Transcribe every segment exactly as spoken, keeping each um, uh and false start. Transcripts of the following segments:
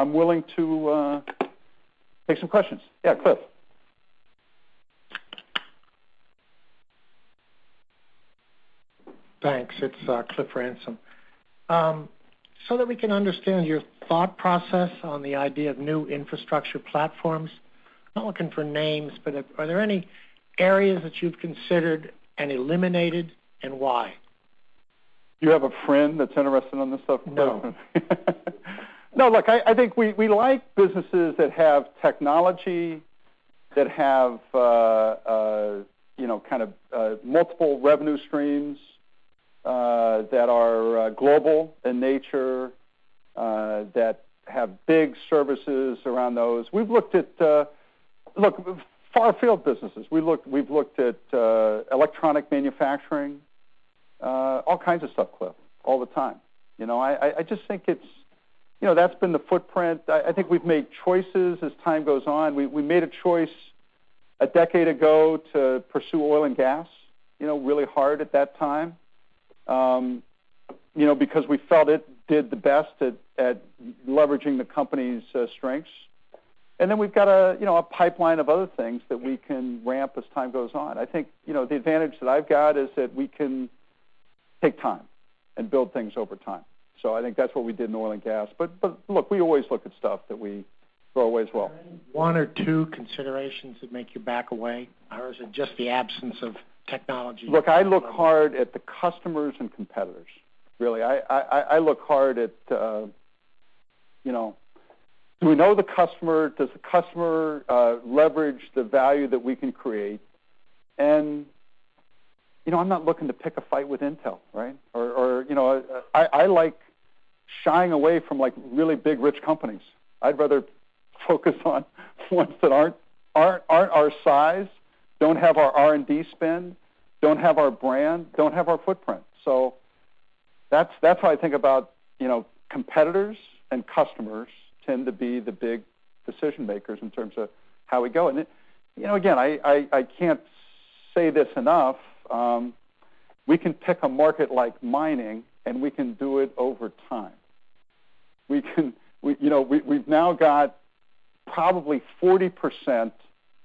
I'm willing to uh, take some questions. Yeah, Cliff. Thanks. It's uh, Cliff Ransom. Um, so that we can understand your thought process on the idea of new infrastructure platforms, I'm not looking for names, but are there any areas that you've considered and eliminated, and why? You have a friend that's interested in this stuff? No. No, look, I, I think we, we like businesses that have technology, that have, uh, uh, you know, kind of uh, multiple revenue streams, uh, that are uh, global in nature, uh, that have big services around those. We've looked at, uh, look, far field businesses. We looked, we've looked at uh, electronic manufacturing, uh, all kinds of stuff, Cliff, all the time. You know, I, I just think it's, you know, that's been the footprint. I, I think we've made choices as time goes on. We, we made a choice a decade ago to pursue oil and gas, you know, really hard at that time, um, you know, because we felt it did the best at, at leveraging the company's uh, strengths. And then we've got a, you know, a pipeline of other things that we can ramp as time goes on. I think, you know, the advantage that I've got is that we can take time and build things over time. So I think that's what we did in oil and gas. But, but look, we always look at stuff that we throw away as well. One or two considerations that make you back away, or is it just the absence of technology? Look, I look hard at the customers and competitors. Really, I, I, I look hard at, uh, you know, do we know the customer? Does the customer uh, leverage the value that we can create? And you know, I'm not looking to pick a fight with Intel, right? Or, or you know, I, I like shying away from like really big, rich companies. I'd rather focus on ones that aren't aren't aren't our size, don't have our R and D spend, don't have our brand, don't have our footprint. So that's that's how I think about, you know, competitors and customers tend to be the big decision makers in terms of how we go. And it, you know, again, I, I, I can't say this enough. Um, we can pick a market like mining, and we can do it over time. We can, we, you know, we, we've now got probably forty percent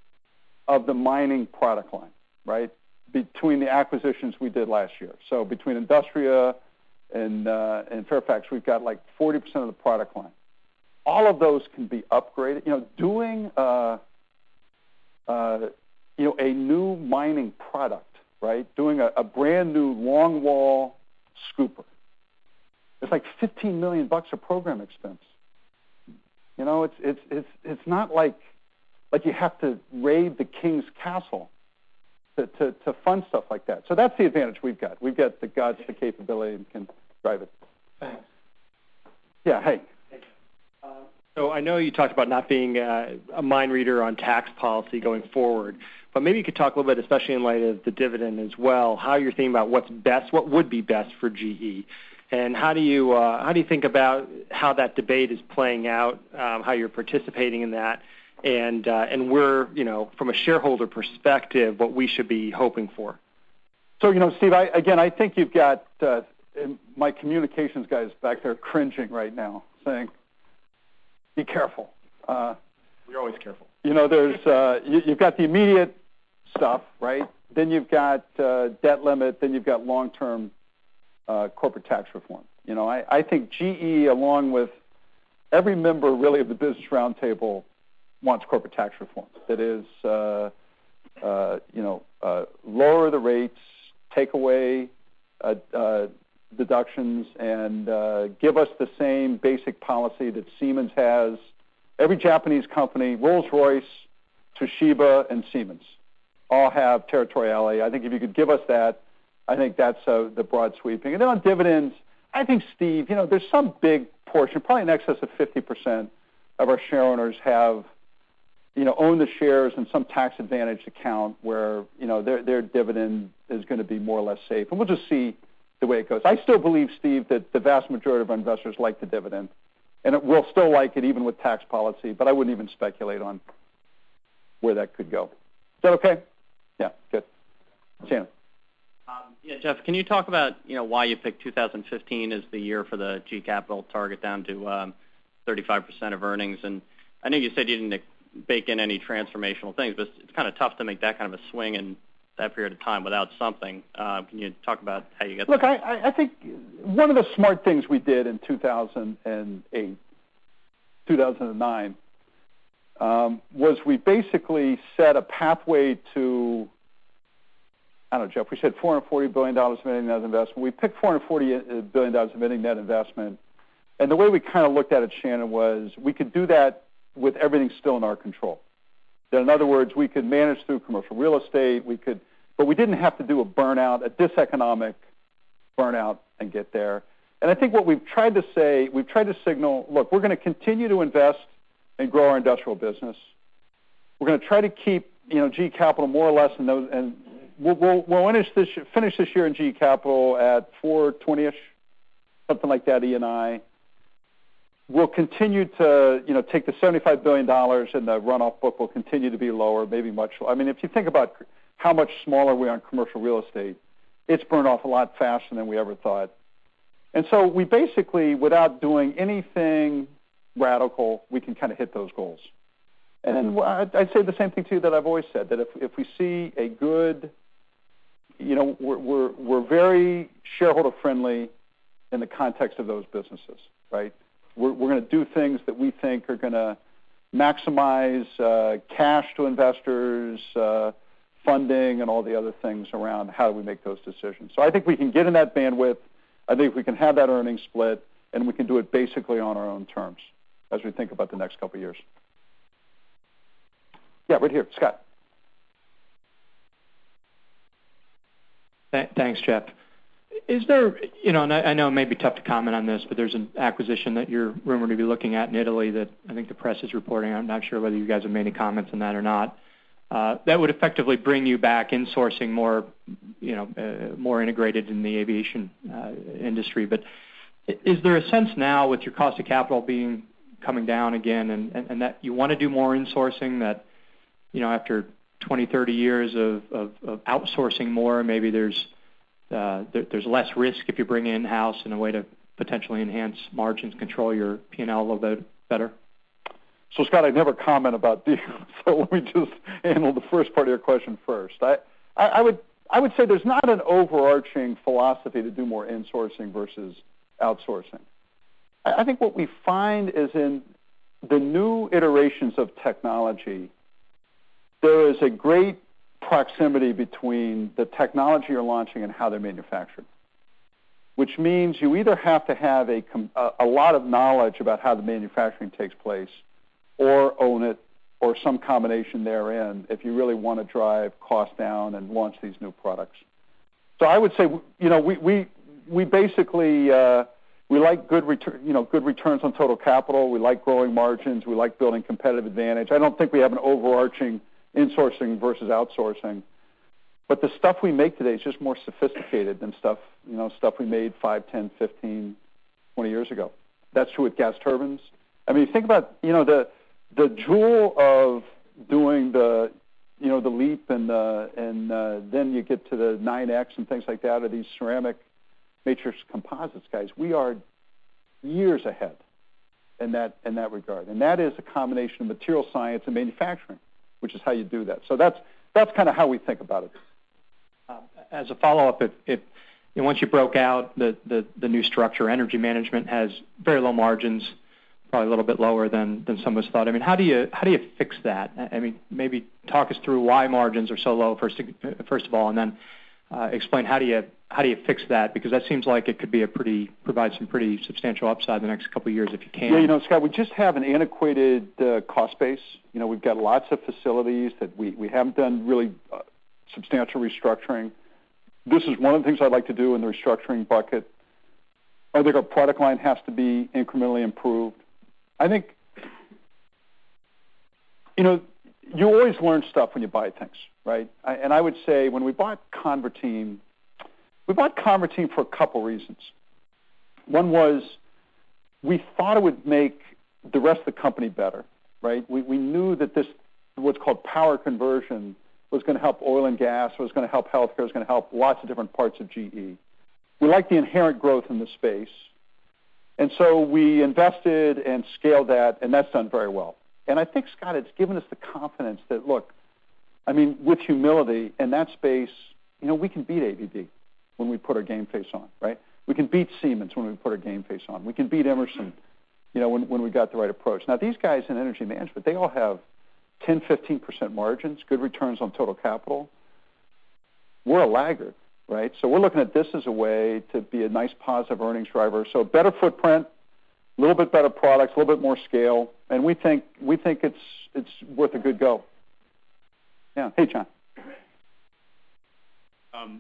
of the mining product line, right, between the acquisitions we did last year. So between Industria and, uh, and Fairfax, we've got like forty percent of the product line. All of those can be upgraded. You know, doing, uh, uh, you know, a new mining product, right? Doing a, a brand new long wall scooper. It's like fifteen million bucks of program expense. You know, it's it's it's it's not like like you have to raid the king's castle to, to, to fund stuff like that. So that's the advantage we've got. We've got the guts, the capability, and can drive it. Thanks. Yeah. Hey. So I know you talked about not being uh, a mind reader on tax policy going forward, but maybe you could talk a little bit, especially in light of the dividend as well, how you're thinking about what's best, what would be best for G E, and how do you uh, how do you think about how that debate is playing out, um, how you're participating in that, and uh, and we're, you know, from a shareholder perspective, what we should be hoping for. So, you know, Steve, I, again, I think you've got uh, my communications guys back there cringing right now, saying, be careful. Uh, We're always careful. You know, there's uh, you, you've got the immediate stuff, right? Then you've got uh, debt limit. Then you've got long-term uh, corporate tax reform. You know, I, I think G E, along with every member really of the Business Roundtable, wants corporate tax reform. That is, uh, uh, you know, uh, lower the rates, take away uh, uh, deductions, and uh, give us the same basic policy that Siemens has. Every Japanese company, Rolls-Royce, Toshiba, and Siemens, all have territoriality. I think if you could give us that, I think that's uh, the broad sweeping. And then on dividends, I think, Steve, you know, there's some big portion, probably in excess of fifty percent of our share owners have, you know, own the shares in some tax advantage account where, you know, their their dividend is going to be more or less safe. And we'll just see the way it goes. I still believe, Steve, that the vast majority of our investors like the dividend, and it will still like it even with tax policy, but I wouldn't even speculate on where that could go. Is that okay? Yeah, good. Shannon. Um, yeah, Jeff, can you talk about, you know, why you picked two thousand fifteen as the year for the G Capital target down to um, thirty-five percent of earnings. And I know you said you didn't bake in any transformational things, but it's kind of tough to make that kind of a swing in that period of time without something. Uh, can you talk about how you get Look, there? I, I think one of the smart things we did in two thousand eight, two thousand nine, um, was we basically set a pathway to, I don't know, Jeff, we said four hundred forty billion dollars of ending net investment. We picked four hundred forty billion dollars of ending net investment. And the way we kind of looked at it, Shannon, was we could do that with everything still in our control. That in other words, we could manage through commercial real estate, we could, but we didn't have to do a burnout, a diseconomic burnout and get there. And I think what we've tried to say, we've tried to signal, look, we're going to continue to invest and grow our industrial business. We're going to try to keep, you know, G E Capital more or less in those, and we'll, we'll, we'll finish this finish this year in G E Capital at four twenty-ish, something like that, E and I. We'll continue to, you know, take the seventy-five billion dollars and the runoff book will continue to be lower, maybe much lower. I mean, if you think about how much smaller we are on commercial real estate, it's burned off a lot faster than we ever thought. And so we basically, without doing anything radical, we can kind of hit those goals. And then I'd say the same thing, too, that I've always said, that if, if we see a good, you know, we're, we're, we're very shareholder-friendly in the context of those businesses, right? We're, we're going to do things that we think are going to maximize uh, cash to investors, uh, funding, and all the other things around how do we make those decisions. So I think we can get in that bandwidth. I think we can have that earnings split, and we can do it basically on our own terms as we think about the next couple of years. Yeah, right here, Scott. Th- thanks, Jeff. Is there, you know, and I, I know it may be tough to comment on this, but there's an acquisition that you're rumored to be looking at in Italy that I think the press is reporting. I'm not sure whether you guys have made any comments on that or not. Uh, that would effectively bring you back in sourcing more, you know, uh, more integrated in the aviation uh, industry. But is there a sense now with your cost of capital being coming down again and, and, and that you want to do more insourcing, that, you know, after twenty, thirty years of, of, of outsourcing more, maybe there's uh, there, there's less risk if you bring it in-house in a way to potentially enhance margins, control your P and L a little bit better? So, Scott, I never comment about deals, so let me just handle the first part of your question first. I, I, I would I would say there's not an overarching philosophy to do more insourcing versus outsourcing. I, I think what we find is in the new iterations of technology, there is a great proximity between the technology you're launching and how they're manufactured, which means you either have to have a, a lot of knowledge about how the manufacturing takes place or own it or some combination therein if you really want to drive costs down and launch these new products. So I would say, you know, we we, we basically uh, we like good return, you know, good returns on total capital. We like growing margins. We like building competitive advantage. I don't think we have an overarching insourcing versus outsourcing. But the stuff we make today is just more sophisticated than stuff, you know, stuff we made five, ten, fifteen, twenty years ago. That's true with gas turbines. I mean, think about, you know, the the jewel of doing the, you know, the LEAP and the, and uh, then you get to the nine X and things like that, or these ceramic matrix composites, guys. We are years ahead in that in that regard, and that is a combination of material science and manufacturing, which is how you do that. So that's that's kind of how we think about it. Uh, as a follow-up, if, if you know, once you broke out the, the, the new structure, energy management has very low margins, probably a little bit lower than, than some of us thought. I mean, how do you how do you fix that? I mean, maybe talk us through why margins are so low first first of all, and then uh, explain how do you how do you fix that, because that seems like it could be a pretty provide some pretty substantial upside the next couple of years if you can. Yeah, you know, Scott, we just have an antiquated uh, cost base. You know, we've got lots of facilities that we we haven't done really uh, substantial restructuring. This is one of the things I'd like to do in the restructuring bucket. I think our product line has to be incrementally improved. I think, you know, you always learn stuff when you buy things, right? I, and I would say when we bought Converteam, we bought Converteam for a couple reasons. One was we thought it would make the rest of the company better, right? We, we knew that this, what's called power conversion, was going to help oil and gas, was going to help healthcare, was going to help lots of different parts of G E. We liked the inherent growth in the space. And so we invested and scaled that, and that's done very well. And I think, Scott, it's given us the confidence that, look, I mean, with humility in that space, you know, we can beat A B B when we put our game face on, right? We can beat Siemens when we put our game face on. We can beat Emerson, you know, when, when we got the right approach. Now, these guys in energy management, they all have ten, fifteen percent margins, good returns on total capital. We're a laggard, right? So we're looking at this as a way to be a nice positive earnings driver. So better footprint, a little bit better products, a little bit more scale, and we think we think it's it's worth a good go. Yeah. Hey, John. Um,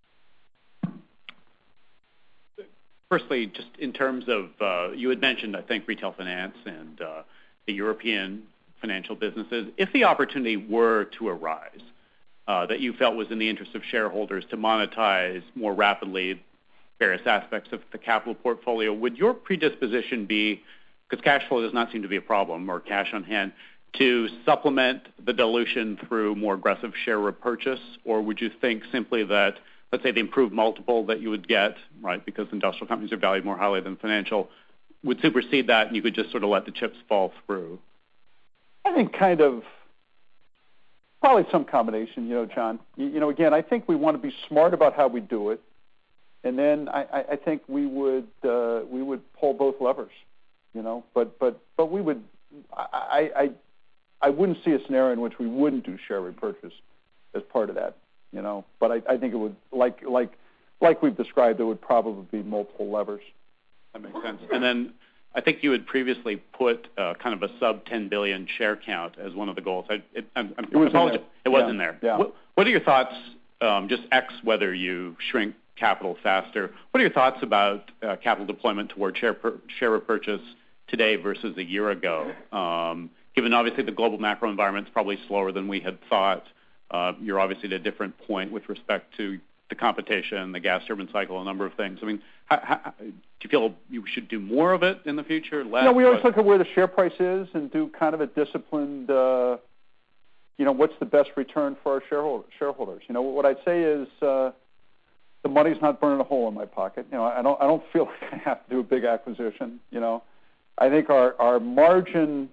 firstly, just in terms of, uh, you had mentioned, I think, retail finance and uh, the European financial businesses. If the opportunity were to arise uh, that you felt was in the interest of shareholders to monetize more rapidly various aspects of the capital portfolio, would your predisposition be, because cash flow does not seem to be a problem, or cash on hand, to supplement the dilution through more aggressive share repurchase? Or would you think simply that, let's say, the improved multiple that you would get, right, because industrial companies are valued more highly than financial, would supersede that and you could just sort of let the chips fall through? I think kind of probably some combination, you know, John. You, you know, again, I think we want to be smart about how we do it. And then I, I think we would uh, we would pull both levers, you know. But but but we would I, I I wouldn't see a scenario in which we wouldn't do share repurchase as part of that, you know. But I, I think it would, like like like we've described, there would probably be multiple levers. That makes sense. And then I think you had previously put uh, kind of a sub ten billion share count as one of the goals. I, it, I'm, I'm it was in there. It was yeah. in there. Yeah. What, what are your thoughts? Um, just X whether you shrink capital faster. What are your thoughts about uh, capital deployment toward share per, share repurchase today versus a year ago? Um, given obviously the global macro environment is probably slower than we had thought. Uh, you're obviously at a different point with respect to the competition, the gas turbine cycle, a number of things. I mean, how, how, do you feel you should do more of it in the future? Less? You know, we always look at where the share price is and do kind of a disciplined, uh, you know, what's the best return for our shareholder, shareholders? You know, what I'd say is uh, the money's not burning a hole in my pocket. You know, I don't, I don't feel like I have to do a big acquisition. You know, I think our, our margin,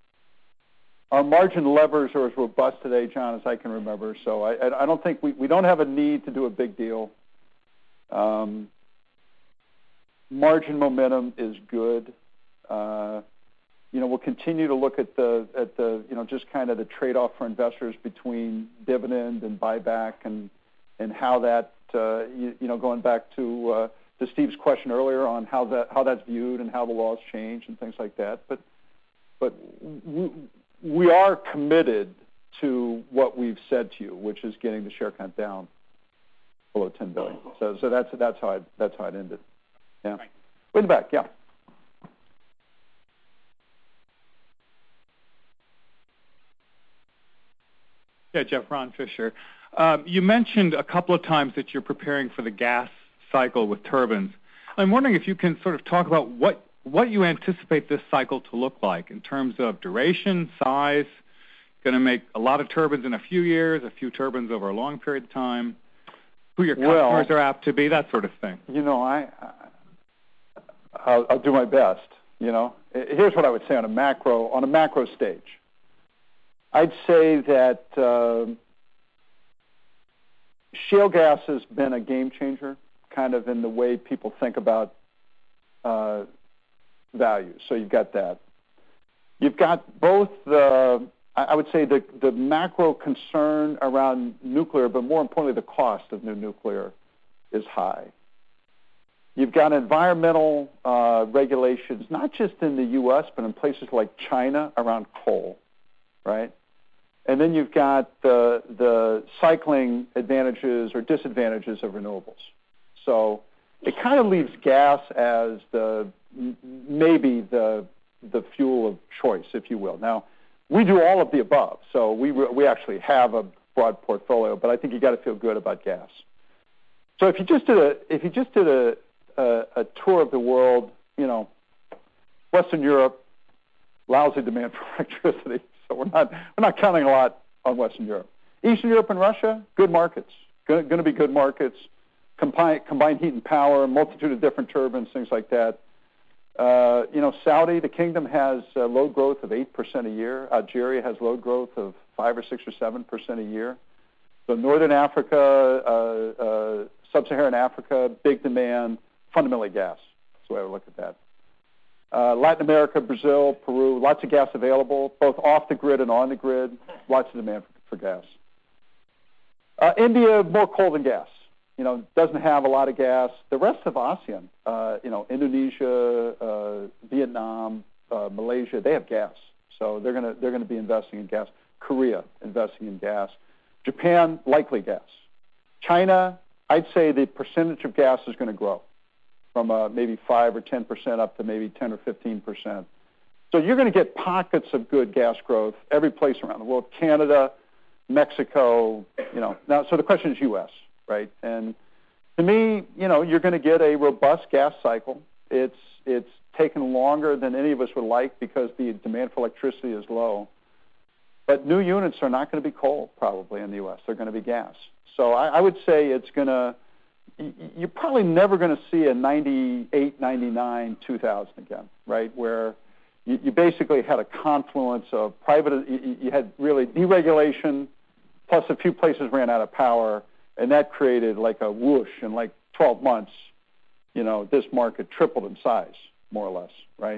our margin levers are as robust today, John, as I can remember. So I, I don't think we, we don't have a need to do a big deal. Um, margin momentum is good. Uh, you know, we'll continue to look at the at the you know just kind of the trade-off for investors between dividend and buyback, and and how that uh, you, you know going back to uh, to Steve's question earlier on how that how that's viewed and how the laws change and things like that. But but we, we are committed to what we've said to you, which is getting the share count down below ten billion. So so that's that's how I that's how it ended. Yeah. In the back, yeah. Yeah, Jeff, Ron Fisher. Um, you mentioned a couple of times that you're preparing for the gas cycle with turbines. I'm wondering if you can sort of talk about what, what you anticipate this cycle to look like in terms of duration, size. Going to make a lot of turbines in a few years, a few turbines over a long period of time, who your customers well, are apt to be, that sort of thing. You know, I, I I'll, I'll do my best. You know, here's what I would say on a macro on a macro stage. I'd say that uh, shale gas has been a game changer, kind of in the way people think about uh, value. So you've got that. You've got both the, I would say, the, the macro concern around nuclear, but more importantly, the cost of new nuclear is high. You've got environmental uh, regulations, not just in the U S, but in places like China around coal, right? And then you've got the, the cycling advantages or disadvantages of renewables. So it kind of leaves gas as the maybe the the fuel of choice, if you will. Now, we do all of the above, so we we actually have a broad portfolio, but I think you got to feel good about gas. So if you just did a if you just did a, a a tour of the world, you know, Western Europe, lousy demand for electricity. So we're not we're not counting a lot on Western Europe. Eastern Europe and Russia, good markets. Going to be good markets. Combined, combined heat and power, multitude of different turbines, things like that. Uh, you know, Saudi, the kingdom, has uh, load growth of eight percent a year. Algeria has load growth of five or six or seven percent a year. So Northern Africa, uh, uh, Sub-Saharan Africa, big demand, fundamentally gas. That's the way I would look at that. Uh, Latin America, Brazil, Peru, lots of gas available, both off the grid and on the grid, lots of demand for, for gas. Uh, India, more coal than gas. You know, doesn't have a lot of gas. The rest of ASEAN, uh, you know, Indonesia, uh, Vietnam, uh, Malaysia, they have gas. So they're going to they're going to be investing in gas. Korea, investing in gas. Japan, likely gas. China, I'd say the percentage of gas is going to grow from uh, maybe five or ten percent up to maybe ten or fifteen percent. So you're going to get pockets of good gas growth every place around the world. Canada, Mexico, you know. Now, so the question is U S, right? And to me, you know, you're going to get a robust gas cycle. It's it's taken longer than any of us would like because the demand for electricity is low. But new units are not going to be coal probably in the U S. They're going to be gas. So I, I would say it's going to, you're probably never going to see a ninety-eight, ninety-nine, two thousand again, right, where you, you basically had a confluence of private, you, you had really deregulation, plus a few places ran out of power, and that created like a whoosh in like twelve months, you know, this market tripled in size, more or less, right?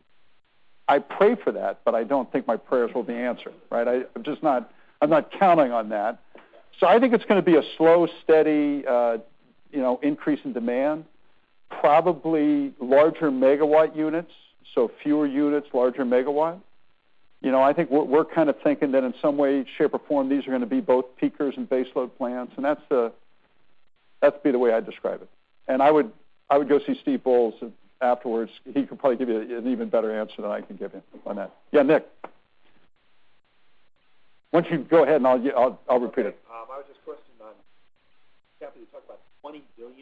I pray for that, but I don't think my prayers will be answered, right? I, I'm just not, I'm not counting on that. So I think it's going to be a slow, steady, uh, you know, increase in demand, probably larger megawatt units, so fewer units, larger megawatt. You know, I think we're, we're kind of thinking that in some way, shape, or form, these are going to be both peakers and baseload plants, and that's the, that's be the way I describe it. And I would, I would go see Steve Bowles afterwards. He could probably give you an even better answer than I can give you on that. Yeah, Nick. Why don't you go ahead and I'll I'll, I'll repeat okay. it. Um, I was just questioning on capital. You talked about twenty billion.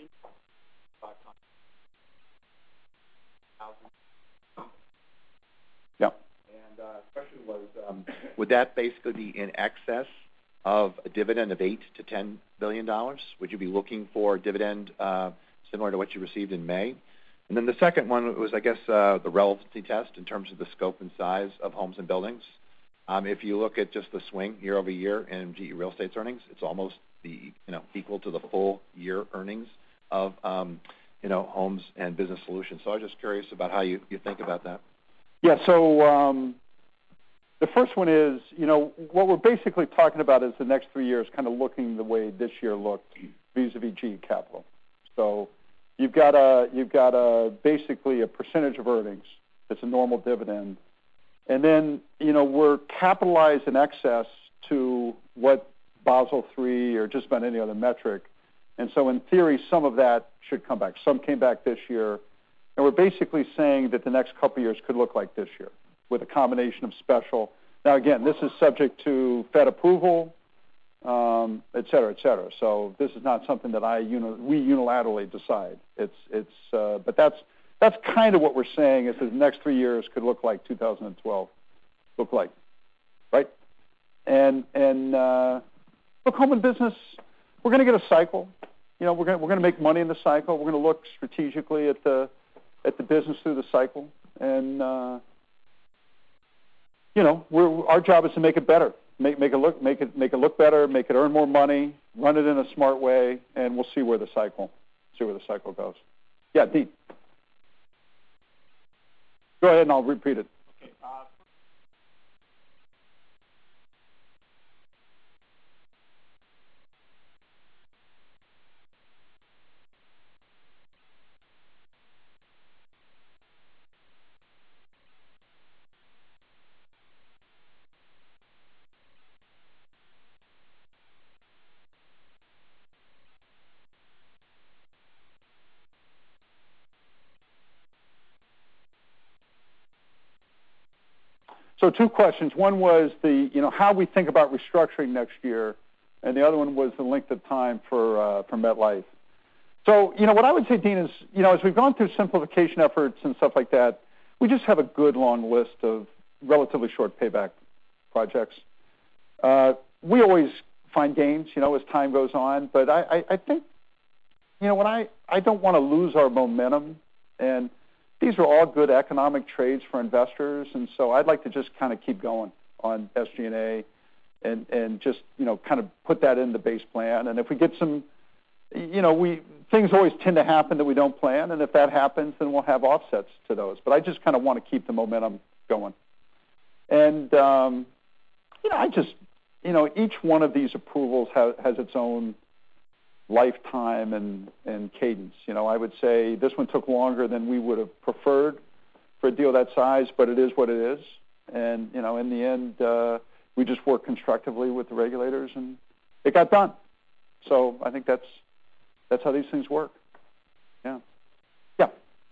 Yeah. And uh, question was, um, would that basically be in excess of a dividend of eight to ten billion dollars? Would you be looking for a dividend uh, similar to what you received in May? And then the second one was, I guess, uh, the relevancy test in terms of the scope and size of homes and buildings. Um, if you look at just the swing year over year in G E Real Estate's earnings, it's almost the you know equal to the full year earnings of um, you know homes and business solutions. So I was just curious about how you, you think about that. Yeah. So um, the first one is, you know, what we're basically talking about is the next three years, kind of looking the way this year looked vis-a-vis G E Capital. So you've got a you've got a basically a percentage of earnings. It's a normal dividend. And then, you know, we're capitalized in excess to what Basel three or just about any other metric. And so in theory, some of that should come back. Some came back this year. And we're basically saying that the next couple of years could look like this year with a combination of special. Now, again, this is subject to Fed approval, um, et cetera, et cetera. So this is not something that I uni- we unilaterally decide. It's, it's, uh, but that's, That's kind of what we're saying is that the next three years could look like two thousand twelve, look like, right? And and uh, look, home and business, we're going to get a cycle. You know, we're going we're going to make money in the cycle. We're going to look strategically at the at the business through the cycle, and uh, you know, we're, our job is to make it better, make make it look make it make it look better, make it earn more money, run it in a smart way, and we'll see where the cycle see where the cycle goes. Yeah, Dean. Go ahead and I'll repeat it. Okay. Uh, So two questions. One was the, you know, how we think about restructuring next year, and the other one was the length of time for uh, for MetLife. So, you know, what I would say, Dean, is, you know, as we've gone through simplification efforts and stuff like that, we just have a good long list of relatively short payback projects. Uh, we always find gains, you know, as time goes on, but I, I, I think, you know, when I, I don't want to lose our momentum, and these are all good economic trades for investors, and so I'd like to just kind of keep going on S G and A and, and just, you know, kind of put that in the base plan. And if we get some, you know, we things always tend to happen that we don't plan, and if that happens, then we'll have offsets to those. But I just kind of want to keep the momentum going. And, um, you know, I just, you know, each one of these approvals ha- has its own lifetime and, and cadence. You know, I would say this one took longer than we would have preferred for a deal that size, but it is what it is. And, you know, in the end, uh, we just worked constructively with the regulators, and it got done. So I think that's that's how these things work. Yeah. Yeah.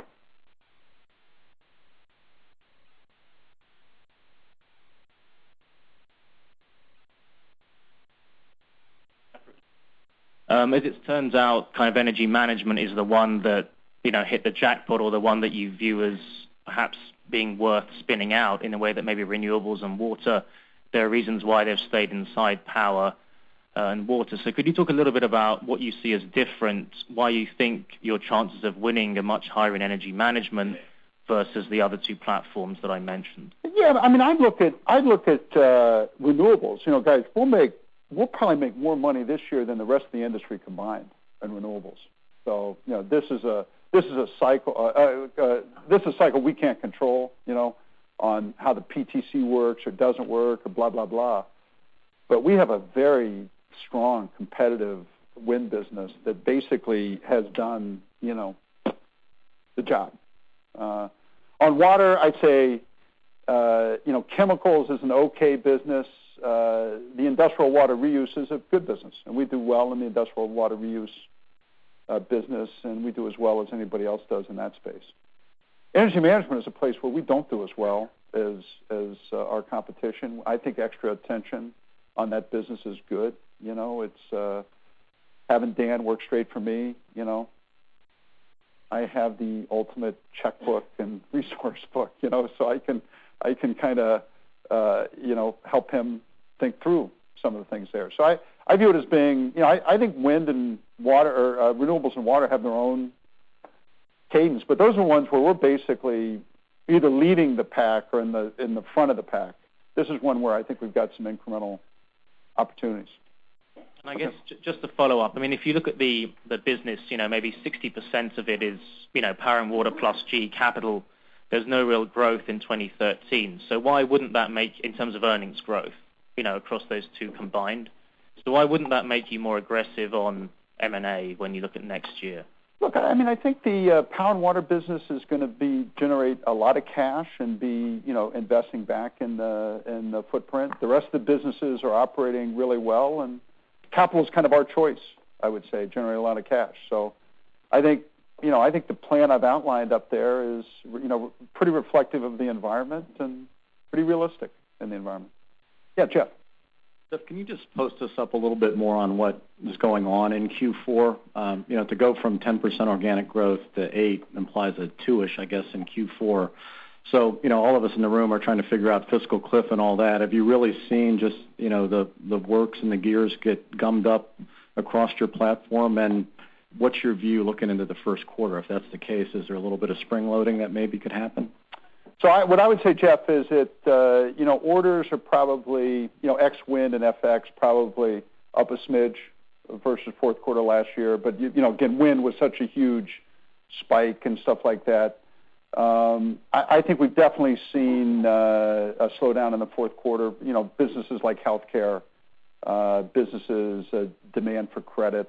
Um, as it turns out, kind of energy management is the one that, you know, hit the jackpot, or the one that you view as perhaps being worth spinning out in a way that maybe renewables and water, there are reasons why they've stayed inside power uh, and water. So could you talk a little bit about what you see as different, why you think your chances of winning are much higher in energy management versus the other two platforms that I mentioned? Yeah, I mean, I'd look at I'd look at uh, renewables. You know, guys, we'll make we'll probably make more money this year than the rest of the industry combined in renewables. So, you know, this is a this is a cycle. Uh, uh, this is a cycle we can't control. You know, on how the P T C works or doesn't work or blah blah blah. But we have a very strong competitive wind business that basically has done, you know, the job. Uh, on water, I'd say, uh, you know, chemicals is an okay business. Uh, the industrial water reuse is a good business, and we do well in the industrial water reuse uh, business, and we do as well as anybody else does in that space. Energy management is a place where we don't do as well as as uh, our competition. I think extra attention on that business is good. You know, it's uh, having Dan work straight for me. You know, I have the ultimate checkbook and resource book. You know, so I can I can kind of uh, you know help him think through some of the things there. So I, I view it as being, you know, I, I think wind and water or uh, renewables and water have their own cadence, but those are ones where we're basically either leading the pack or in the in the front of the pack. This is one where I think we've got some incremental opportunities. And I guess j- just to follow up, I mean, if you look at the, the business, you know, maybe sixty percent of it is, you know, power and water plus G E capital. There's no real growth in twenty thirteen. So why wouldn't that make, in terms of earnings growth, you know, across those two combined? So why wouldn't that make you more aggressive on M and A when you look at next year? Look, I mean, I think the uh, power and water business is going to be generate a lot of cash and be, you know, investing back in the in the footprint. The rest of the businesses are operating really well, and capital is kind of our choice, I would say, generate a lot of cash. So, I think, you know, I think the plan I've outlined up there is, you know, pretty reflective of the environment and pretty realistic in the environment. Yeah, Jeff. Jeff, can you just post us up a little bit more on what is going on in Q four? Um, you know, to go from ten percent organic growth to eight implies a two-ish, I guess, in Q four. So, you know, all of us in the room are trying to figure out fiscal cliff and all that. Have you really seen just, you know, the, the works and the gears get gummed up across your platform? And what's your view looking into the first quarter? If that's the case, is there a little bit of spring loading that maybe could happen? So I, what I would say, Jeff, is that, uh, you know, orders are probably, you know, ex-wind and F X probably up a smidge versus fourth quarter last year. But, you, you know, again, wind was such a huge spike and stuff like that. Um, I, I think we've definitely seen uh, a slowdown in the fourth quarter. You know, businesses like healthcare, uh, businesses, uh, demand for credit,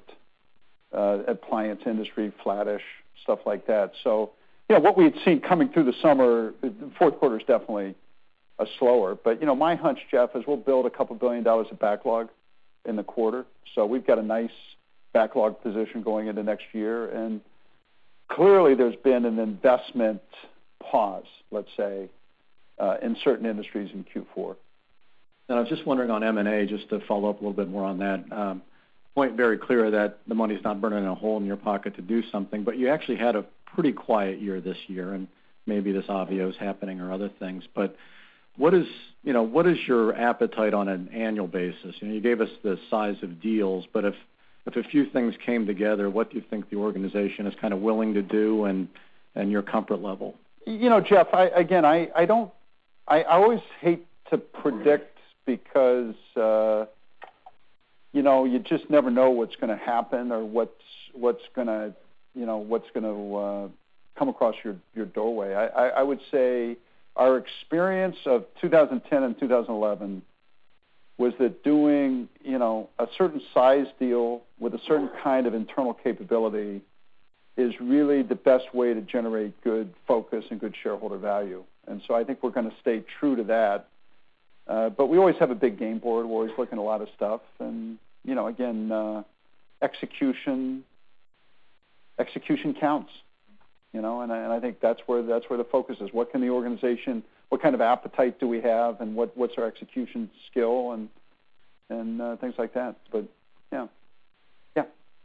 uh, appliance industry, flattish, stuff like that. So, you know, what we had seen coming through the summer, the fourth quarter is definitely a slower. But, you know, my hunch, Jeff, is we'll build a couple billion dollars of backlog in the quarter. So we've got a nice backlog position going into next year. And clearly there's been an investment pause, let's say, uh, in certain industries in Q four. And I was just wondering on M and A, just to follow up a little bit more on that. Um, point very clear that the money's not burning a hole in your pocket to do something, but you actually had a pretty quiet year this year, and maybe this Avio is happening or other things. But what is, you know, what is your appetite on an annual basis? You know, you gave us the size of deals, but if if a few things came together, what do you think the organization is kind of willing to do and and your comfort level? You know, Jeff, I, again, I, I don't, I, I always hate to predict because, uh, you know, you just never know what's going to happen or what's, what's going to, you know, what's going to uh, come across your, your doorway. I, I, I would say our experience of two thousand ten and two thousand eleven was that doing, you know, a certain size deal with a certain kind of internal capability is really the best way to generate good focus and good shareholder value. And so I think we're going to stay true to that. Uh, but we always have a big game board. We're always looking at a lot of stuff. And, you know, again, uh, execution, execution counts, you know, and I, and I think that's where, that's where the focus is. What can the organization, what kind of appetite do we have, and what, what's our execution skill, and, and uh, things like that. But, yeah. Yeah.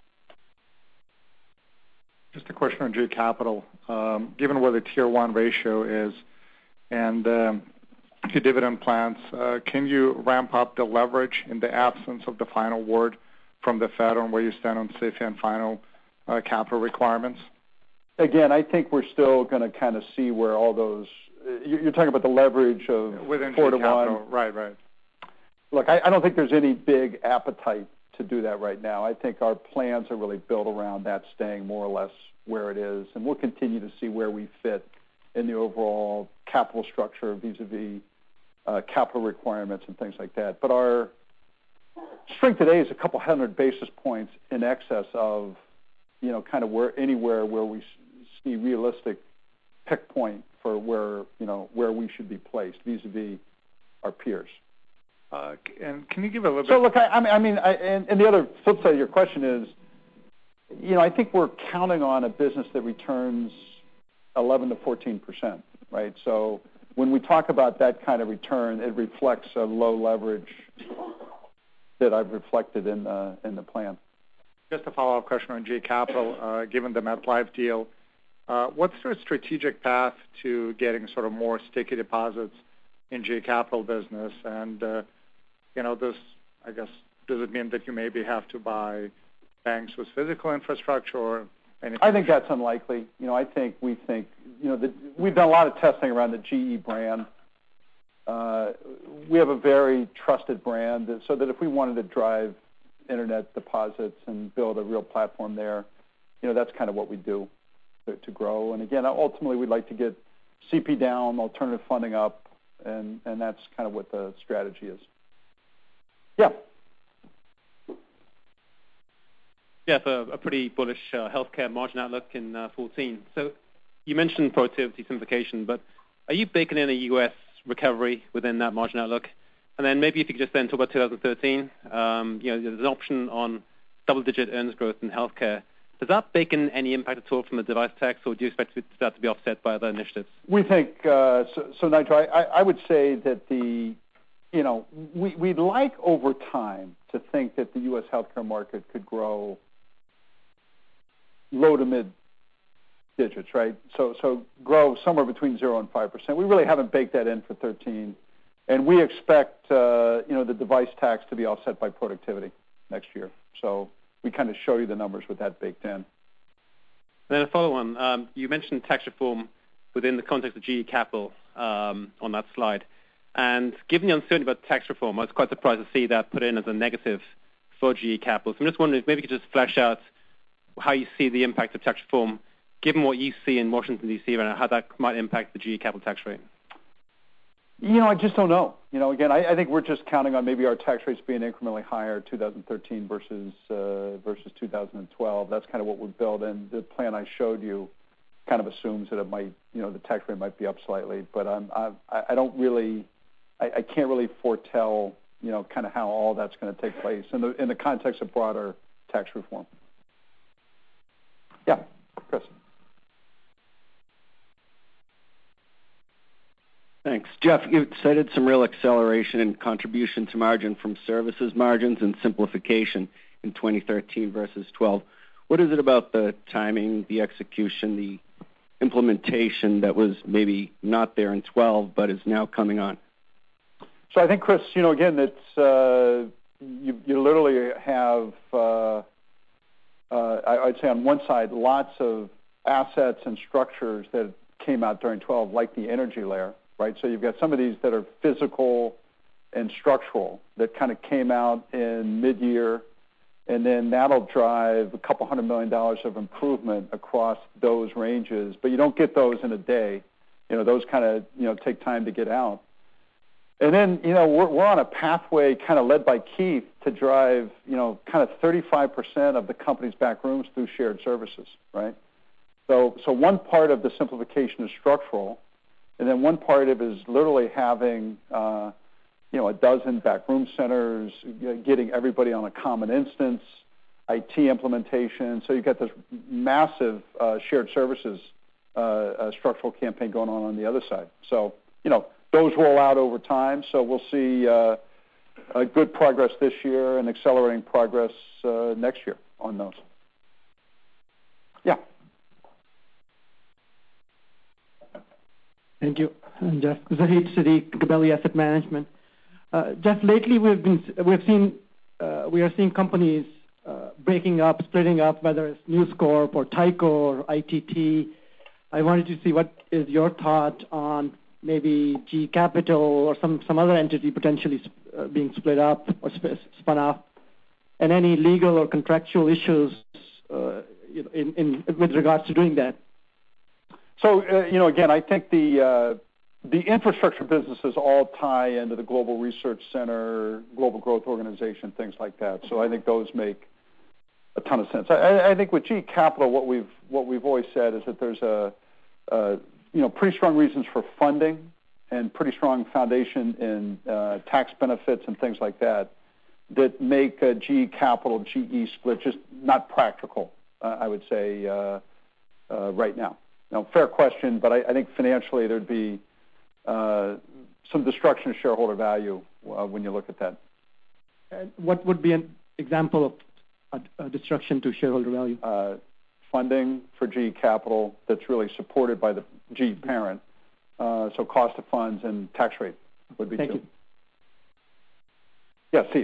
Just a question on G Capital. Um, given where the Tier one ratio is and um, your dividend plans, uh, can you ramp up the leverage in the absence of the final word from the Fed on where you stand on SIFI and final uh, capital requirements? Again, I think we're still going to kind of see where all those – you're talking about the leverage of Within four G to Capital. one. Right, right. Look, I, I don't think there's any big appetite to do that right now. I think our plans are really built around that staying more or less where it is, and we'll continue to see where we fit in the overall capital structure vis-a-vis uh, capital requirements and things like that. But our strength today is a couple hundred basis points in excess of, you know, kind of where anywhere where we see realistic pick point for where, you know, where we should be placed vis-a-vis our peers. Uh, and can you give a little so bit? So look, I, I mean, I mean I, and, and the other flip side of your question is, you know, I think we're counting on a business that returns eleven to fourteen percent, right? So when we talk about that kind of return, it reflects a low leverage that I've reflected in the, in the plan. Just a follow-up question on G Capital. Uh, given the MetLife deal, uh, what's your strategic path to getting sort of more sticky deposits in G Capital business? And, uh, you know, this, I guess, does it mean that you maybe have to buy banks with physical infrastructure or anything? I think that's unlikely. You know, I think we think, you know, the, we've done a lot of testing around the G E brand. Uh, we have a very trusted brand, that, so that if we wanted to drive internet deposits and build a real platform there, you know, that's kind of what we do to, to grow. And again, ultimately, we'd like to get C P down, alternative funding up, and, and that's kind of what the strategy is. Yeah. Jeff, a, a pretty bullish uh, healthcare margin outlook in uh, fourteen. So you mentioned productivity simplification, but are you baking in a U S recovery within that margin outlook? And then maybe if you could just then talk about two thousand thirteen, um, you know, there's an option on double-digit earnings growth in healthcare. Does that bake in any impact at all from the device tax, or do you expect that to be offset by other initiatives? We think, uh, so, so Nigel, I, I would say that the, you know, we, we'd like over time to think that the U S healthcare market could grow low to mid digits, right? So, so grow somewhere between zero and five percent. We really haven't baked that in for thirteen. And we expect, uh, you know, the device tax to be offset by productivity next year. So we kind of show you the numbers with that baked in. And then a follow-on. Um, you mentioned tax reform within the context of G E Capital um, on that slide. And given the uncertainty about tax reform, I was quite surprised to see that put in as a negative for G E Capital. So I'm just wondering if maybe you could just flesh out how you see the impact of tax reform, given what you see in Washington, D C right now, how that might impact the G E Capital tax rate. You know, I just don't know. You know, again, I, I think we're just counting on maybe our tax rates being incrementally higher two thousand thirteen versus uh, versus two thousand twelve. That's kind of what we're building. The plan I showed you kind of assumes that it might, you know, the tax rate might be up slightly. But I'm, I, I don't really, I, I can't really foretell, you know, kind of how all that's going to take place in the in the context of broader tax reform. Yeah, Chris. Thanks. Jeff, you cited some real acceleration in contribution to margin from services margins and simplification in twenty thirteen versus twelve. What is it about the timing, the execution, the implementation that was maybe not there in twelve but is now coming on? So I think, Chris, you know, again, it's uh, you, you literally have, uh, uh, I'd say on one side, lots of assets and structures that came out during twelve, like the energy layer, right? So you've got some of these that are physical and structural that kind of came out in mid-year, and then that'll drive a couple hundred million dollars of improvement across those ranges. But you don't get those in a day. You know, those kind of, you know, take time to get out. And then, you know, we're, we're on a pathway kind of led by Keith to drive, you know, kind of thirty-five percent of the company's back rooms through shared services, right? So, so one part of the simplification is structural, and then one part of it is literally having, uh, you know, a dozen back room centers, getting everybody on a common instance, I T implementation. So you've got this massive uh, shared services uh, uh, structural campaign going on on the other side. So, you know, those roll out over time. So we'll see uh, a good progress this year and accelerating progress uh, next year on those. Yeah. Thank you, Jeff. Zahid Sadiq, Gabelli Asset Management. Uh, Jeff, lately we've been we've seen uh, we are seeing companies uh, breaking up, splitting up, whether it's News Corp or Tyco or I T T. I wanted to see what is your thought on maybe G Capital or some some other entity potentially uh, being split up or sp- spun off, and any legal or contractual issues uh, in, in with regards to doing that. So, uh, you know, again, I think the uh, the infrastructure businesses all tie into the Global Research Center, Global Growth Organization, things like that. So I think those make a ton of sense. I, I think with G E Capital, what we've what we've always said is that there's a, a you know pretty strong reasons for funding and pretty strong foundation in uh, tax benefits and things like that that make a G E Capital G E split just not practical. Uh, I would say uh, uh, right now. Now, fair question, but I, I think financially there'd be uh, some destruction of shareholder value uh, when you look at that. And what would be an example of a, a destruction to shareholder value? Uh, funding for G E Capital that's really supported by the G E parent. Uh, so cost of funds and tax rate would be Thank two. you. Yeah, Steve.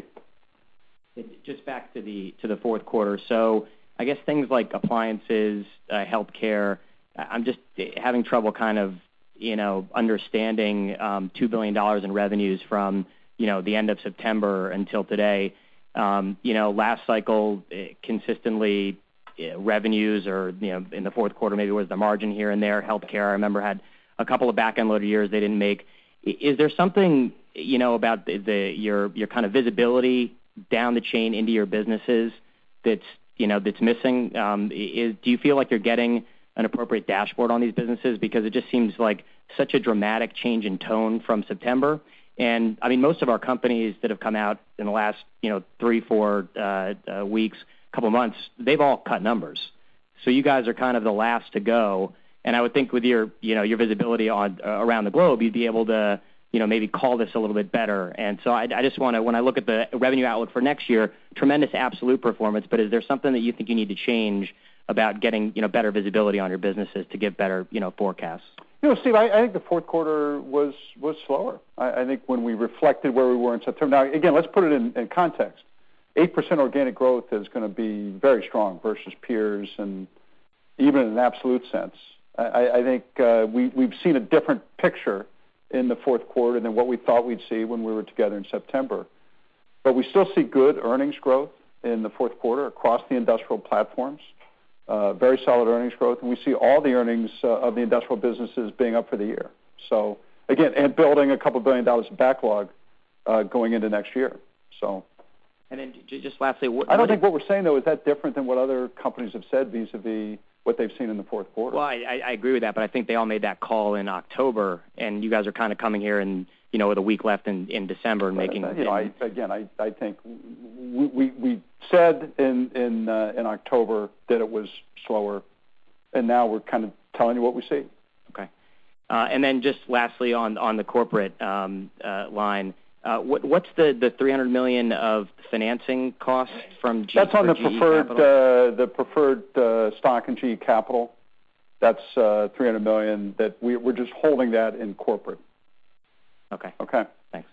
Just back to the to the fourth quarter. So I guess things like appliances, uh, healthcare. I'm just having trouble kind of, you know, understanding um, two billion dollars in revenues from, you know, the end of September until today. Um, you know, last cycle, uh, consistently uh, revenues or, you know, in the fourth quarter maybe was the margin here and there. Healthcare, I remember, had a couple of back-end loaded years they didn't make. Is there something, you know, about the, the your your kind of visibility down the chain into your businesses that's, you know, that's missing? Um, is, do you feel like you're getting an appropriate dashboard on these businesses? Because it just seems like such a dramatic change in tone from September. And I mean, most of our companies that have come out in the last, you know, three, four uh, uh, weeks, couple months, they've all cut numbers. So you guys are kind of the last to go. And I would think with your, you know, your visibility on uh, around the globe, you'd be able to, you know, maybe call this a little bit better. And so I, I just want to, when I look at the revenue outlook for next year, tremendous absolute performance. But is there something that you think you need to change about getting, you know, better visibility on your businesses to get better, you know, forecasts? You know, Steve, I, I think the fourth quarter was was slower. I, I think when we reflected where we were in September. Now, again, let's put it in, in context. eight percent organic growth is going to be very strong versus peers, and even in an absolute sense. I, I think uh, we, we've seen a different picture in the fourth quarter than what we thought we'd see when we were together in September. But we still see good earnings growth in the fourth quarter across the industrial platforms. Uh, very solid earnings growth, and we see all the earnings uh, of the industrial businesses being up for the year. So, again, and building a couple billion dollars of backlog uh, going into next year. So, and then j- just lastly, what, I don't what think what we're saying though is that different than what other companies have said vis-a-vis what they've seen in the fourth quarter. Well, I, I agree with that, but I think they all made that call in October, and you guys are kind of coming here and, you know, with a week left in, in December and but, making. Uh, you know, I, again, I, I think we, we, we said in in uh, in October that it was slower, and now we're kind of telling you what we see. Okay, uh, and then just lastly on on the corporate um, uh, line, uh, what, what's the, the three hundred million dollars of financing costs from G? That's on the G E preferred Capital? uh, the preferred uh, stock in G E Capital. That's uh, three hundred million dollars that we, we're just holding that in corporate. Okay. Okay. Thanks.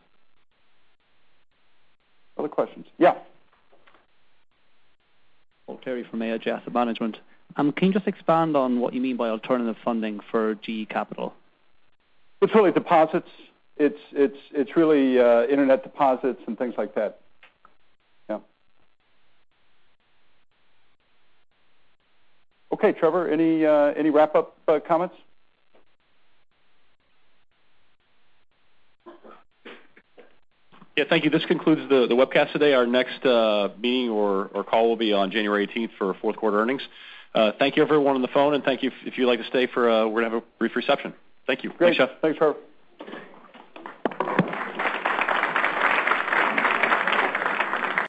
Other questions? Yeah. Paul Terry from A H Asset Management. Um, can you just expand on what you mean by alternative funding for G E Capital? It's really deposits. It's it's it's really uh, internet deposits and things like that. Yeah. Okay, Trevor. Any uh, any wrap up uh, comments? Yeah, thank you. This concludes the, the webcast today. Our next uh, meeting or, or call will be on January eighteenth for fourth quarter earnings. Uh, thank you, everyone on the phone, and thank you if, if you'd like to stay for, uh, we're going to have a brief reception. Thank you. Great. Thanks, Jeff. Thanks, Trevor.